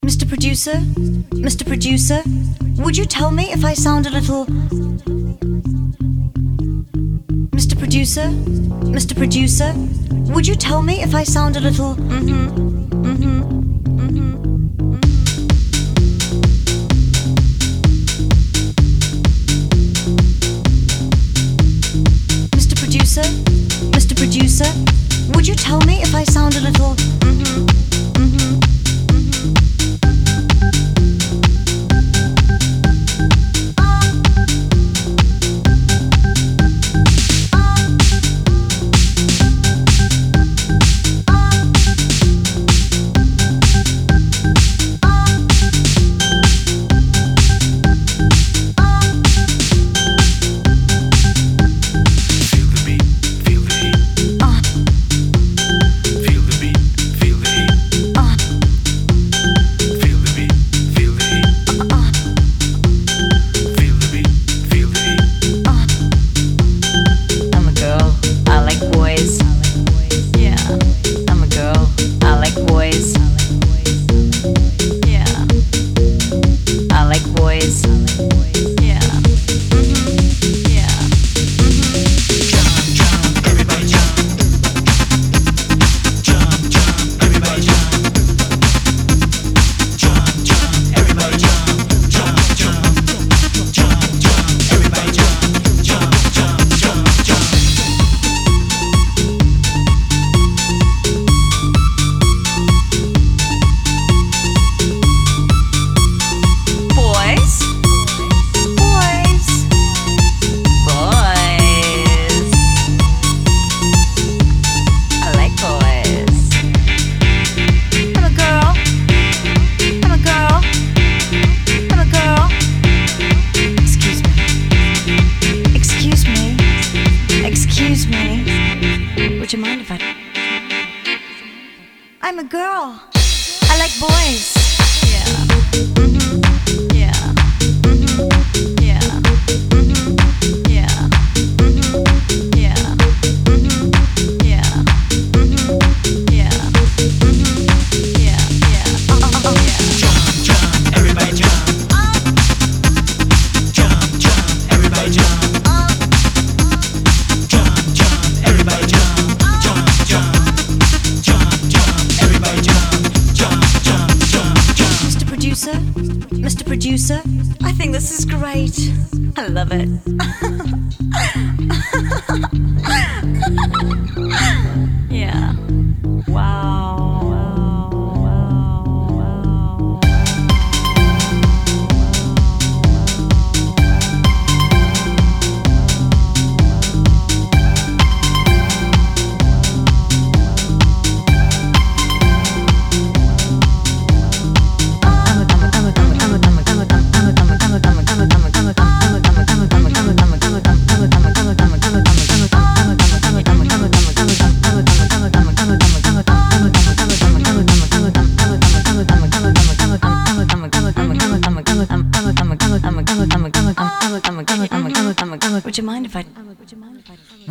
Mr. Producer, Mr. Producer, would you tell me if I sound a little... Mr. Producer, Mr. Producer, would you tell me if I sound a little... Mr. Producer, Mr. Producer, would you tell me if I sound a little... Would you mind if I'm a girl. I like boys. Mr. Producer, I think this is great. I love it. Yeah. Wow. Would you mind if I